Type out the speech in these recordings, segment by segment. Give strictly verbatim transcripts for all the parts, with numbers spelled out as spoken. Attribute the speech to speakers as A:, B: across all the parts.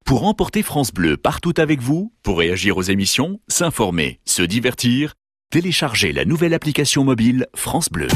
A: Pour emporter France Bleu partout avec vous, pour réagir aux émissions, s'informer, se divertir, téléchargez la nouvelle application mobile France Bleu.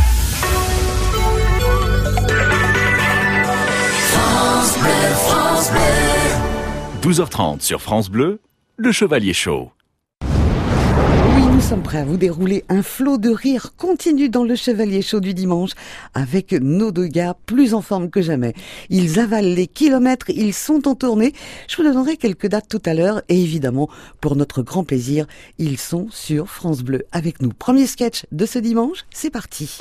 B: France Bleu, France Bleu.
A: douze heures trente sur France Bleu, le Chevalier Show.
C: Oui, nous sommes prêts à vous dérouler un flot de rire continu dans le Chevalier Show du dimanche avec nos deux gars plus en forme que jamais. Ils avalent les kilomètres, ils sont en tournée. Je vous donnerai quelques dates tout à l'heure et évidemment, pour notre grand plaisir, ils sont sur France Bleu avec nous. Premier sketch de ce dimanche, c'est parti.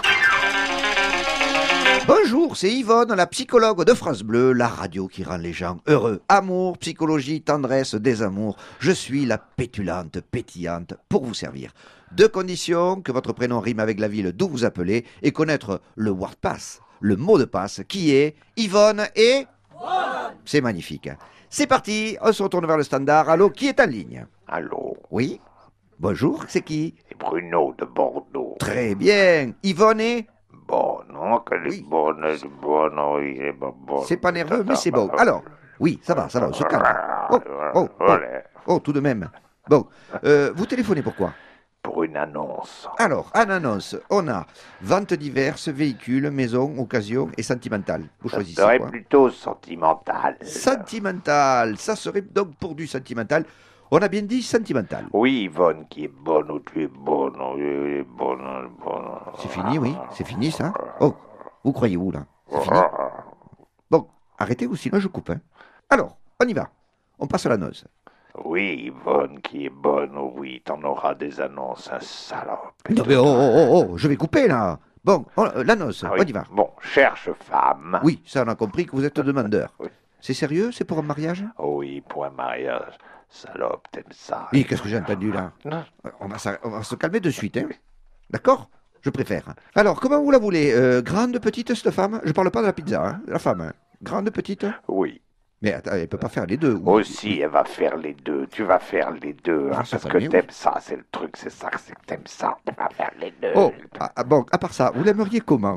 D: Bonjour, c'est Yvonne, la psychologue de France Bleu, la radio qui rend les gens heureux. Amour, psychologie, tendresse, désamour. Je suis la pétulante, pétillante pour vous servir. Deux conditions, que votre prénom rime avec la ville d'où vous appelez et connaître le word pass, le mot de passe qui est Yvonne et... C'est magnifique. C'est parti, on se retourne vers le standard. Allô, qui est en ligne?
E: Allô,
D: Oui? Bonjour, c'est qui?
E: c'est Bruno de Bordeaux.
D: Très bien. Yvonne et...
E: Bon, non, qu'elle est
D: Oui.
E: bonne, elle est bonne, oui, elle est pas bonne.
D: C'est pas nerveux, mais c'est bon. Alors, oui, ça va, ça va, on se calme. Oh, oh, oh,
E: Voilà.
D: oh, tout de même. Bon, euh, vous téléphonez pourquoi?
E: Pour une annonce.
D: Alors, en annonce, on a vente diverses, véhicules, maisons, occasions et sentimentales. Vous
E: Ça
D: choisissez
E: serait
D: quoi?
E: plutôt sentimental.
D: Sentimental, ça serait donc pour du sentimental. On a bien dit sentimental.
E: Oui, Yvonne, qui est bonne, ou tu es bonne, oui, elle est bonne, elle est bonne.
D: C'est fini, oui, c'est fini ça. Oh, vous croyez où là? C'est fini? Bon, arrêtez ou sinon je coupe. Hein. Alors, on y va. On passe à l'annonce.
E: Oui, Yvonne, qui est bonne, oh oui, t'en auras des annonces, un salope.
D: Non mais oh, oh, oh, oh, je vais couper là. Bon, on- euh, l'annonce,
E: Ah
D: on
E: oui.
D: y va.
E: Bon, cherche femme.
D: Oui, ça on a compris que vous êtes demandeur.
E: Oui.
D: C'est sérieux? C'est pour un mariage?
E: Oh oui, pour un mariage. Salope, t'aimes ça.
D: Oui, qu'est-ce que j'ai entendu là?
E: Non.
D: on va, s'a- on va se calmer de suite, hein? D'accord? Je préfère. Alors, comment vous la voulez? Euh, grande, petite, cette femme? Je parle pas de la pizza, hein? De la femme. Hein. Grande, petite?
E: Oui.
D: Mais attends, elle peut pas faire les deux. ou-
E: Aussi, elle va faire les deux. Tu vas faire les deux. hein,
D: Ah, ça
E: parce
D: va
E: que
D: mieux,
E: t'aimes ça, c'est le truc, c'est ça, c'est que t'aimes ça. Tu vas faire les deux.
D: Oh, ah, ah, bon, à part ça, vous l'aimeriez comment?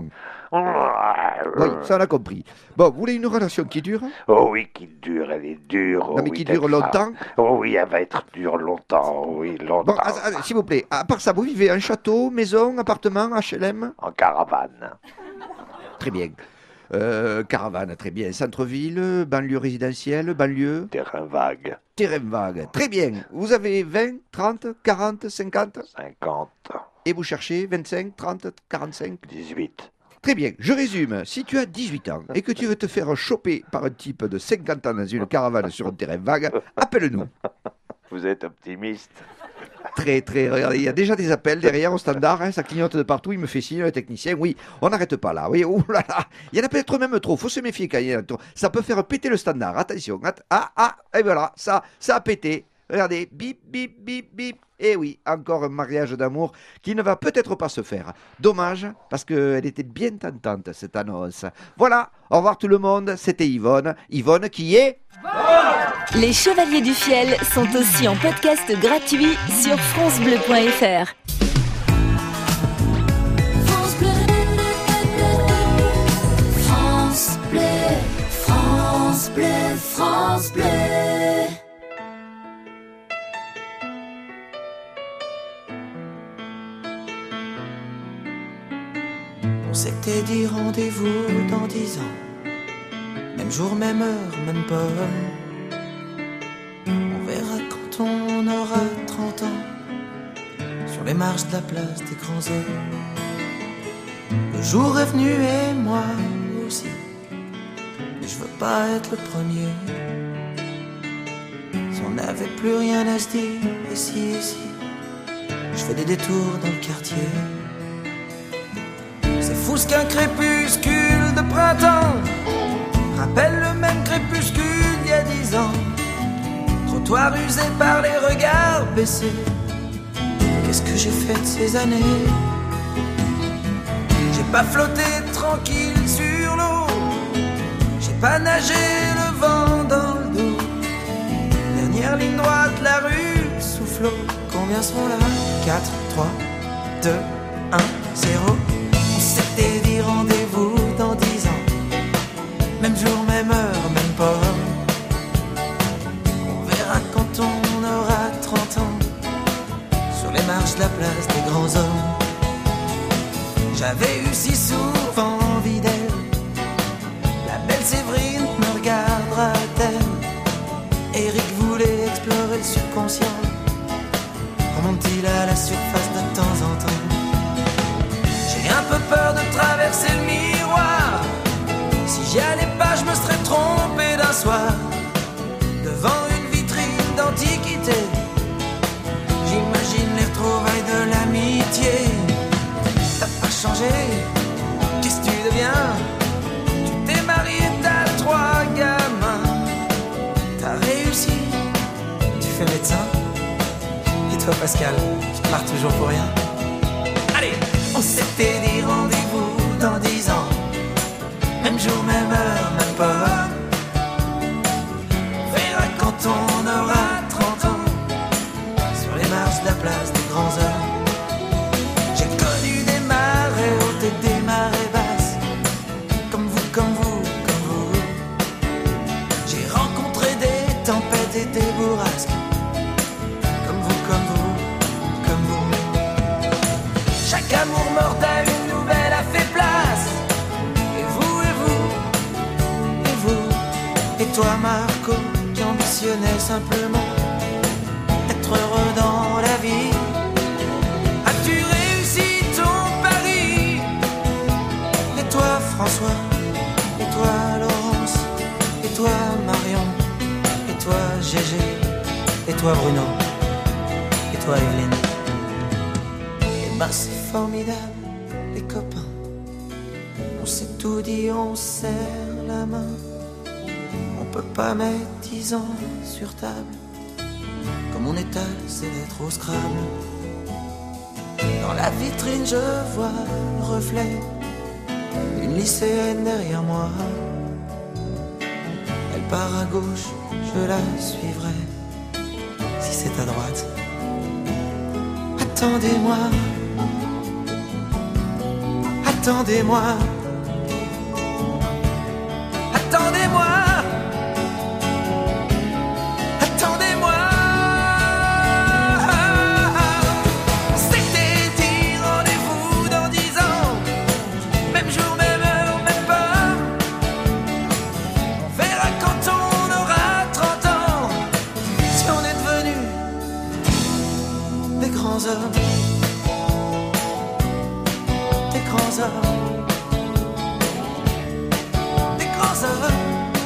D: Oui, ça on a compris. Bon, vous voulez une relation qui dure?
E: Oh oui, qui dure, elle est dure. oh
D: Non, mais
E: oui,
D: qui
E: t'aimes
D: dure
E: ça.
D: longtemps?
E: Oh oui, elle va être dure longtemps. oh Oui, longtemps.
D: Bon, ah, ah, s'il vous plaît, à part ça, vous vivez en château, maison, appartement, H L M?
E: En caravane.
D: Très bien. Euh, caravane, très bien. Centre-ville, banlieue résidentielle, banlieue,
E: Terrain vague.
D: terrain vague. Très bien. Vous avez vingt, trente, quarante, cinquante
E: cinquante.
D: et vous cherchez vingt-cinq, trente, quarante-cinq.
E: dix-huit.
D: Très bien. Je résume. Si tu as dix-huit ans et que tu veux te faire choper par un type de cinquante ans dans une caravane sur un terrain vague, appelle-nous.
E: Vous êtes optimiste.
D: Très, très. Regardez, il y a déjà des appels derrière au standard. Hein, ça clignote de partout. Il me fait signe, le technicien. Oui, on n'arrête pas là. Oui, ouh là là. Il y en a peut-être même trop. Faut se méfier quand il y en a trop. Ça peut faire péter le standard. Attention. Att- Ah, ah, et voilà. Ça, ça a pété. Regardez. Bip, bip, bip, bip. Et oui, encore un mariage d'amour qui ne va peut-être pas se faire. Dommage, parce qu'elle était bien tentante, cette annonce. Voilà. Au revoir tout le monde. C'était Yvonne. Yvonne qui est...
F: Les Chevaliers du Fiel sont aussi en podcast gratuit sur francebleu point fr.
B: France Bleu, France Bleu, France Bleu, France Bleu.
G: On s'était dit rendez-vous dans dix ans. Même jour, même heure, même pomme. On verra quand on aura trente ans. Sur les marches de la place des grands hommes. Le jour est venu et moi aussi. Mais je veux pas être le premier. Si on n'avait plus rien à se dire, et si, et si, je fais des détours dans le quartier. C'est fou ce qu'un crépuscule de printemps rappelle le même crépuscule d'il y a dix ans. Trottoir usé par les regards baissés. Qu'est-ce que j'ai fait de ces années? J'ai pas flotté tranquille sur l'eau. J'ai pas nagé le vent dans le dos. Dernière ligne droite, la rue soufflot. Combien sont là? quatre, trois, deux, un, zéro. On s'était dit rendez-vous dans dix ans. Même jour, même heure, même pomme. marches de la place des grands hommes. J'avais eu si souvent envie d'elle. La belle Séverine me regardera-t-elle? Eric voulait explorer le subconscient. Remonte-t-il à la surface de temps en temps? J'ai un peu peur de traverser le miroir. Si j'y allais pas, je me serais trompé d'un soir. Devant une vitrine d'antiquité, j'imagine les retrouvailles de l'amitié. T'as pas changé, qu'est-ce que tu deviens? Tu t'es marié, t'as trois gamins. T'as réussi, tu fais médecin. Et toi Pascal, tu pars toujours pour rien. Allez, on s'était dit rendez-vous dans dix ans. Même jour, même heure, même pas. On verra quand on aura trente ans. Sur les marches de la place des grands hommes. J'ai connu des marées hautes et des marées basses. Comme vous, comme vous, comme vous. J'ai rencontré des tempêtes et des bourrasques. Comme vous, comme vous, comme vous. Chaque amour mort à une nouvelle a fait place. Et vous, et vous, et vous. Et toi Marco, qui ambitionnais simplement être heureux dans la vie. As-tu réussi ton pari? Et toi François, et toi Laurence, et toi Marion, et toi Gégé, et toi Bruno, et toi Evelyne. Et ben c'est formidable, les copains. On s'est tout dit, on serre la main. On peut pas mettre dix ans sur table. Comme on étale ses lettres au Scrabble. Dans la vitrine je vois le reflet d'une lycéenne derrière moi. Elle part à gauche, je la suivrai. Si c'est à droite, attendez-moi. Attendez-moi. Attendez-moi. Attendez-moi. C'était dit rendez-vous dans dix ans. Même jour, même heure, même pas. On verra quand on aura trente ans. Si on est devenus des grands hommes. Des grands hommes. Des grands hommes.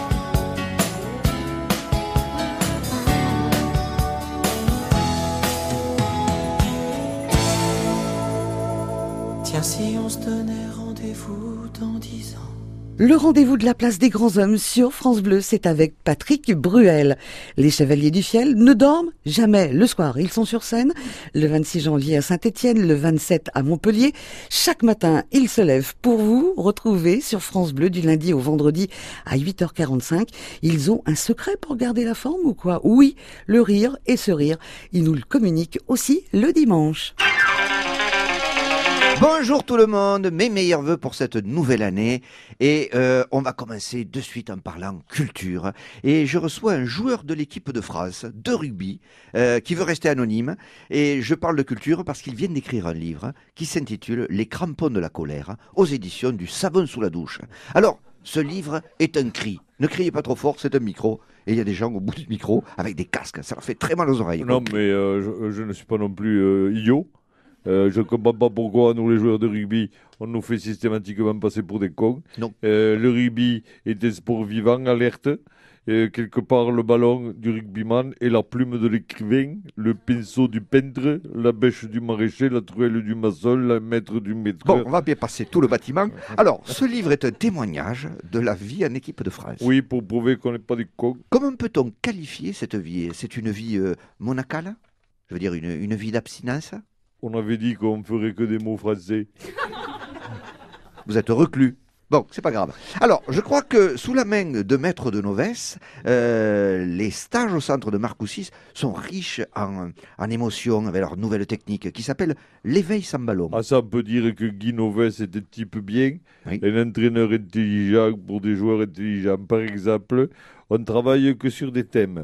G: Tiens, si on se donnait rendez-vous dans dix ans.
C: Le rendez-vous de la place des grands hommes sur France Bleu, c'est avec Patrick Bruel. Les Chevaliers du Fiel ne dorment jamais. Le soir, ils sont sur scène. Le vingt-six janvier à Saint-Étienne, le vingt-sept à Montpellier. Chaque matin, ils se lèvent pour vous retrouver sur France Bleu du lundi au vendredi à huit heures quarante-cinq. Ils ont un secret pour garder la forme ou quoi? Oui, le rire et ce rire. Ils nous le communiquent aussi le dimanche.
D: Bonjour tout le monde, mes meilleurs vœux pour cette nouvelle année et euh, on va commencer de suite en parlant culture et je reçois un joueur de l'équipe de France de rugby euh, qui veut rester anonyme et je parle de culture parce qu'il vient d'écrire un livre qui s'intitule Les crampons de la colère aux éditions du Savon sous la douche. Alors, ce livre est un cri. Ne criez pas trop fort, c'est un micro. Et il y a des gens au bout du micro avec des casques. Ça leur fait très mal aux oreilles.
H: Non, mais euh, je, je ne suis pas non plus euh, idiot. Euh, je ne comprends pas pourquoi nous, les joueurs de rugby, on nous fait systématiquement passer pour des cons.
D: Non.
H: Euh, le rugby est un sport vivant, alerte. Euh, quelque part, le ballon du rugbyman est la plume de l'écrivain, le pinceau du peintre, la bêche du maraîcher, la truelle du maçon, la maître du maître.
D: Bon, on va bien passer tout le bâtiment. Alors, ce livre est un témoignage de la vie en équipe de France.
H: Oui, pour prouver qu'on n'est pas des cons.
D: Comment peut-on qualifier cette vie? C'est une vie euh, monacale? Je veux dire, une, une vie d'abstinence?
H: On avait dit qu'on ferait que des mots français.
D: Vous êtes reclus. Bon, c'est pas grave. Alors, je crois que sous la main de Maître de Novès, euh, les stages au centre de Marcoussis sont riches en, en émotions avec leur nouvelle technique qui s'appelle l'éveil sans ballon.
H: Ah, ça, on peut dire que Guy Novès était type bien,
D: Oui.
H: un entraîneur intelligent pour des joueurs intelligents. Par exemple, on ne travaille que sur des thèmes.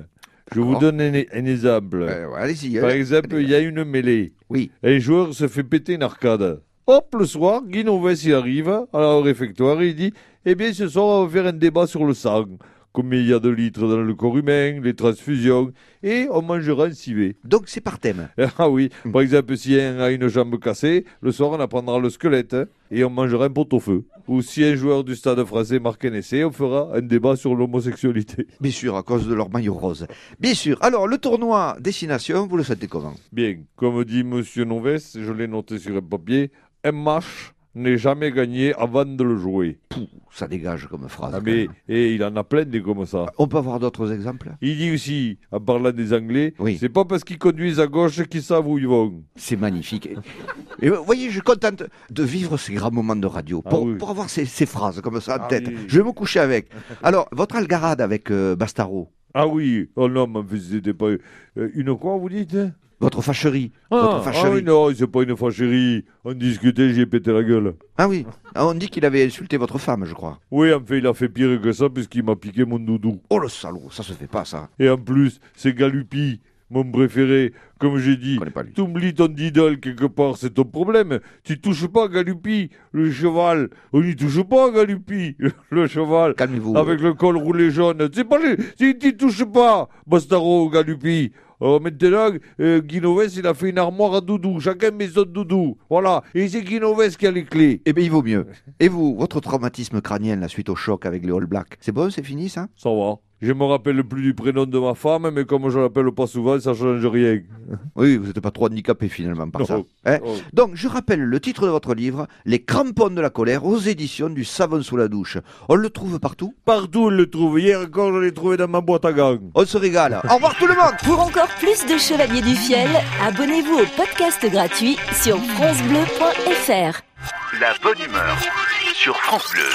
H: Je vous donne un, un exemple.
D: Euh, ouais, allez-y.
H: Par
D: allez.
H: exemple, il y a une mêlée.
D: Oui.
H: Un joueur se fait péter une arcade. Hop, le soir, Guy Novès, il arrive à la réfectoire et il dit « Eh bien, ce soir, on va faire un débat sur le sang. Combien il y a de litres dans le corps humain, les transfusions, et on mangera un civet. »
D: Donc, c'est par thème.
H: Ah oui, par exemple, si un a une jambe cassée, le soir, on apprendra le squelette hein, et on mangera un pot-au-feu. Ou si un joueur du Stade français marque un essai, on fera un débat sur l'homosexualité.
D: Bien sûr, à cause de leur maillot rose. Bien sûr. Alors, le tournoi Destination, vous le sentez comment?
H: Bien, comme dit Monsieur Novès, je l'ai noté sur un papier, un match n'est jamais gagné avant de le jouer.
D: Pouh, ça dégage comme phrase.
H: Ah
D: quand
H: mais,
D: même.
H: et il en a plein des comme ça.
D: On peut avoir d'autres exemples?
H: Il dit aussi, en parlant des Anglais,
D: Oui.
H: c'est pas parce qu'ils conduisent à gauche qu'ils savent où ils vont.
D: C'est magnifique. Et vous voyez, je suis contente de vivre ces grands moments de radio pour,
H: Ah oui.
D: pour avoir ces, ces phrases comme ça en
H: Ah
D: tête.
H: oui.
D: Je vais me coucher avec. Alors, votre algarade avec euh, Bastaro,
H: Ah oui, oh non, mais c'était pas euh, une quoi, vous dites hein?
D: votre fâcherie,
H: Ah,
D: votre
H: ah
D: fâcherie.
H: oui, non, c'est pas une fâcherie. On discutait, j'ai pété la gueule.
D: Ah oui, Ah, on dit qu'il avait insulté votre femme, je crois.
H: Oui, en fait, il a fait pire que ça puisqu'il m'a piqué mon doudou.
D: Oh le salaud, ça se fait pas ça.
H: Et en plus, c'est Galupi, mon préféré. Comme j'ai dit,
D: Je connais pas lui.
H: t'oublies ton idole quelque part, c'est ton problème. Tu touches pas à Galupi, le cheval. On n'y touche pas à Galupi, le cheval.
D: Calmez-vous.
H: Avec le col roulé jaune. C'est pas les... Tu t'y touches pas, Bastaro, Galupi. Alors maintenant, euh, Guy Novès, il a fait une armoire à doudou. Chacun met son doudou. Voilà. Et c'est Guy Novès qui a les clés.
D: Eh bien, il vaut mieux. Et vous, votre traumatisme crânien, la suite au choc avec les All Blacks, c'est bon, c'est fini ça?
H: Ça va. Je me rappelle plus du prénom de ma femme, mais comme je l'appelle pas souvent, ça change rien.
D: Oui, vous n'êtes pas trop handicapé finalement par
H: Non.
D: ça. Hein.
H: Oh.
D: Donc, je rappelle le titre de votre livre, Les crampons de la colère, aux éditions du Savon sous la douche. On le trouve partout.
H: Partout, on le trouve. Hier encore, je l'ai trouvé dans ma boîte à gants.
D: On se régale. Au revoir tout le monde.
F: Pour encore plus de Chevaliers du Fiel, abonnez-vous au podcast gratuit sur francebleu point fr.
A: La bonne humeur sur France Bleu.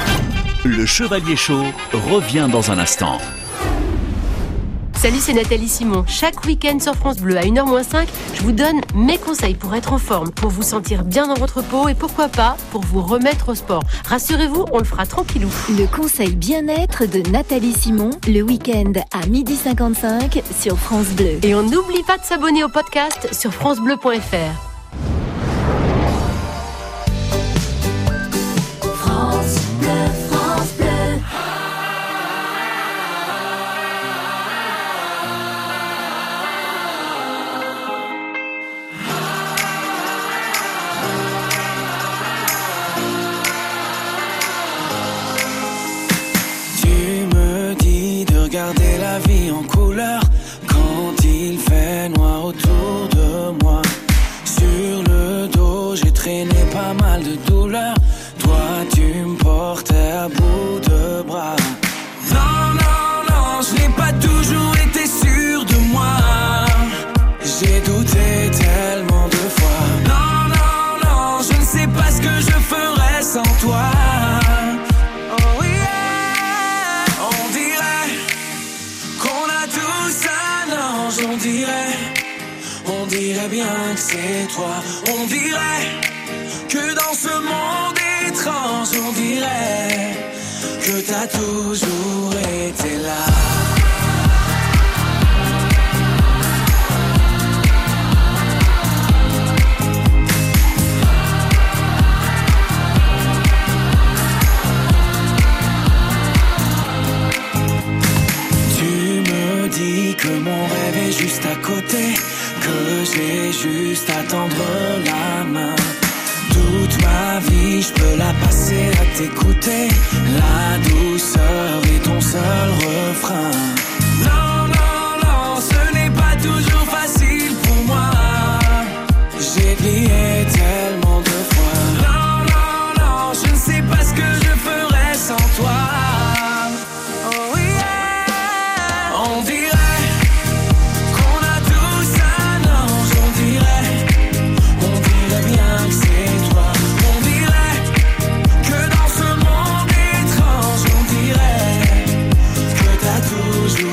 A: Le Chevalier Chaud revient dans un instant.
I: Salut, c'est Nathalie Simon. Chaque week-end sur France Bleu à une heure moins cinq, je vous donne mes conseils pour être en forme, pour vous sentir bien dans votre peau et pourquoi pas pour vous remettre au sport. Rassurez-vous, on le fera tranquillou.
F: Le conseil bien-être de Nathalie Simon, le week-end à midi cinquante-cinq sur France Bleu.
I: Et on n'oublie pas de s'abonner au podcast sur francebleu point fr.
B: France Bleu, France Bleu.
G: Tu me dis de regarder la vie en couleur quand il fait noir autour de moi. Sur le dos, j'ai traîné pas mal de douleurs. Toi, tu me portais à bout de bras. Non, non, non, je n'ai pas toujours été sûr de moi. J'ai douté tellement de fois. Non, non, non, je ne sais pas ce que je ferais sans toi. Oh yeah, on dirait qu'on a tous un ange. On dirait, on dirait bien que c'est toi. On dirait que dans ce monde étrange, on dirait que t'as toujours été là. Tu me dis que mon rêve est juste à côté, que j'ai juste à tendre la main. Toute ma vie, je peux la passer à t'écouter. La douceur est ton seul refrain. Non, non, non, ce n'est pas toujours facile pour moi. J'ai plié tellement de fois. Non, non, non, je ne sais pas ce que je ferais sans toi. Oh yeah, on dirait qu'on a tous un ange. On dirait, on dirait bien que c'est toi. On dirait que dans ce monde étrange, on dirait que t'as toujours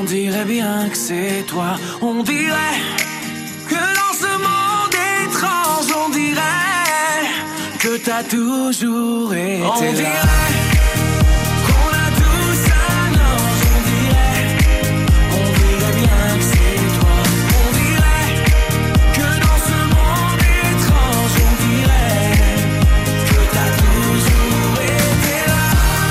G: dirait bien que c'est toi. On dirait que dans ce monde étrange, on dirait que t'as toujours été on là. Dirait qu'on a tous un ange, on dirait, on dirait bien que c'est toi. On dirait que dans ce monde étrange, on dirait que t'as toujours été là.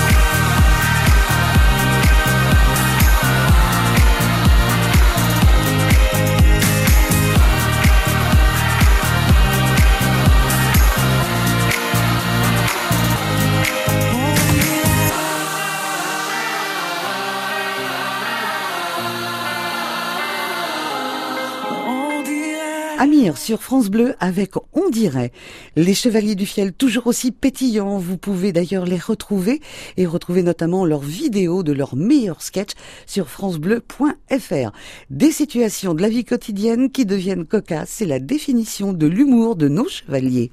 C: Amir sur France Bleu avec On dirait. Les Chevaliers du Fiel toujours aussi pétillants. Vous pouvez d'ailleurs les retrouver et retrouver notamment leurs vidéos de leurs meilleurs sketchs sur francebleu point f r. Des situations de la vie quotidienne qui deviennent cocasses, c'est la définition de l'humour de nos chevaliers.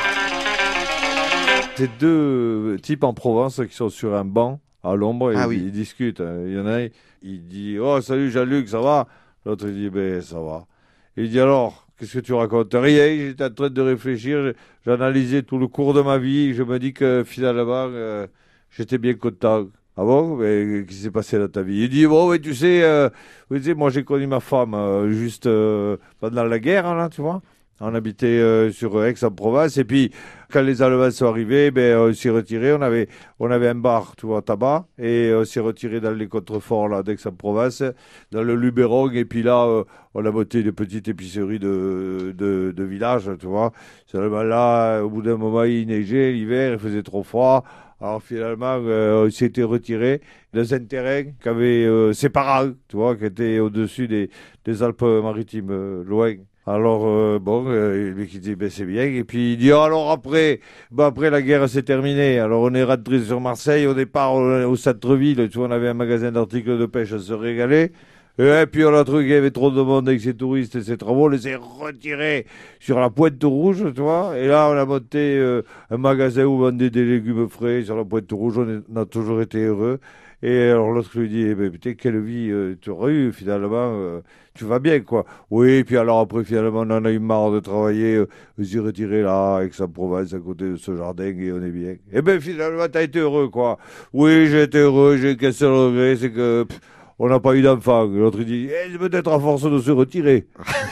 H: C'est deux types en Provence qui sont sur un banc à l'ombre et
D: ah
H: ils,
D: oui.
H: ils discutent. Il y en a un, il dit « Oh, salut Jean-Luc, ça va ?» L'autre il dit « Ben, ça va. » Il dit « Alors, qu'est-ce que tu racontes ?» « Rien, j'étais en train de réfléchir, j'analysais tout le cours de ma vie, je me dis que finalement, euh, j'étais bien content. » « Ah bon? Mais qu'est-ce qui s'est passé dans ta vie ?» Il dit « Bon, mais tu sais, euh, tu sais, moi j'ai connu ma femme euh, juste euh, pendant la guerre, là, tu vois. On habitait euh, sur Aix-en-Provence et puis quand les Allemands sont arrivés, ben on s'est retiré. On avait on avait un bar, tu vois, tabac, et on s'est retiré dans les contreforts là d'Aix-en-Provence, dans le Luberon. Et puis là, euh, on a monté une petite épicerie de de, de village, tu vois. Seulement là, au bout d'un moment, il neigeait l'hiver, il faisait trop froid. Alors finalement, euh, on s'était retiré dans un terrain qu'avait euh, ses parents, tu vois, qui était au-dessus des des Alpes-Maritimes, euh, loin. Alors, euh, bon, euh, lui qui dit, ben, c'est bien. Et puis, il dit, oh, alors après, ben, après, la guerre s'est terminée. Alors, on est rentré sur Marseille. Au départ, on, au centre-ville, tu vois, on avait un magasin d'articles de pêche, on se régalait. Et puis, on a trouvé qu'il y avait trop de monde avec ses touristes et ses travaux. On les a retirés sur la Pointe Rouge, tu vois. Et là, on a monté euh, un magasin où on vendait des légumes frais sur la Pointe Rouge. On, est, on a toujours été heureux. Et alors l'autre lui dit, eh ben, putain, quelle vie euh, tu aurais eu, finalement, euh, tu vas bien, quoi. Oui, et puis alors après, finalement, on en a eu marre de travailler, euh, on s'est retiré là, avec sa Provence, à côté de ce jardin, et on est bien. Eh ben, finalement, t'as été heureux, quoi. Oui, j'ai été heureux, j'ai qu'un seul regret, c'est que pff, on n'a pas eu d'enfant. L'autre il dit, eh, c'est peut-être à force de se retirer.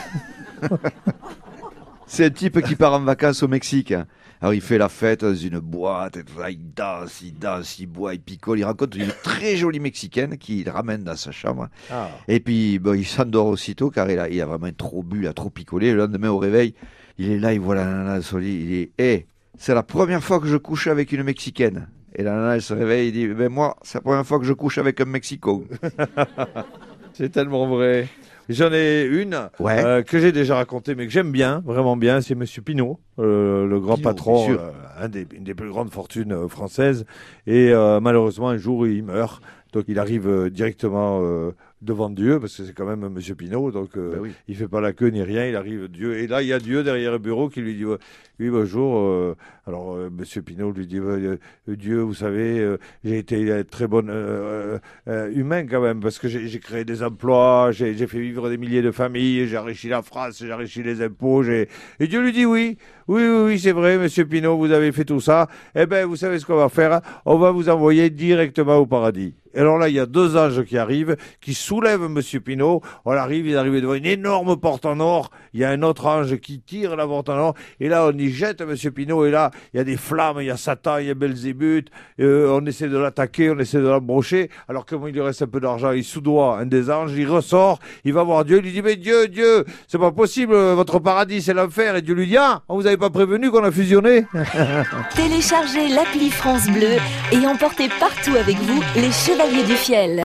D: C'est un type qui part en vacances au Mexique. Alors il fait la fête dans une boîte, et tout ça, il danse, il danse, il boit, il picole, il rencontre une très jolie Mexicaine qu'il ramène dans sa chambre. Ah. Et puis bon, il s'endort aussitôt car il a, il a vraiment trop bu, il a trop picolé. Le lendemain au réveil, il est là, il voit la nana sur le lit, il dit hé, hey, c'est la première fois que je couche avec une Mexicaine. Et la nana elle se réveille, il dit ben moi, c'est la première fois que je couche avec un Mexico.
H: C'est tellement vrai. J'en ai une ouais. euh, que j'ai déjà racontée, mais que j'aime bien, vraiment bien. C'est Monsieur Pinault, euh, le grand Pinault, patron, euh, un des, une des plus grandes fortunes euh, françaises. Et euh, malheureusement, un jour, il meurt. Donc, il arrive euh, directement euh, devant Dieu, parce que c'est quand même Monsieur Pinault. Donc, euh, ben oui. Il fait pas la queue ni rien. Il arrive Dieu. Et là, il y a Dieu derrière le bureau qui lui dit ouais, oui, bonjour. Euh, alors, euh, Monsieur Pinault lui dit euh, Dieu, vous savez, euh, j'ai été euh, très bon euh, euh, humain quand même, parce que j'ai, j'ai créé des emplois, j'ai, j'ai fait vivre des milliers de familles, j'ai enrichi la France, j'ai enrichi les impôts. J'ai... Et Dieu lui dit oui, oui, oui, oui, c'est vrai, Monsieur Pinault, vous avez fait tout ça. Eh ben, vous savez ce qu'on va faire? On va vous envoyer directement au paradis. Et alors là, il y a deux anges qui arrivent, qui soulèvent Monsieur Pinault. On arrive, il arrive devant une énorme porte en or. Il y a un autre ange qui tire la porte en or. Et là, on y jette Monsieur Pinault. Et là, il y a des flammes, il y a Satan, il y a Belzébuth. Euh, on essaie de l'attaquer, on essaie de l'embrocher. Alors, comme il lui reste un peu d'argent, il soudoie un des anges, il ressort, il va voir Dieu, il lui dit, mais Dieu, Dieu, c'est pas possible, votre paradis, c'est l'enfer. Et Dieu lui dit, ah, on vous avait pas prévenu qu'on a fusionné?
F: Téléchargez l'appli France Bleu et emportez partout avec vous les Chevaliers du Fiel.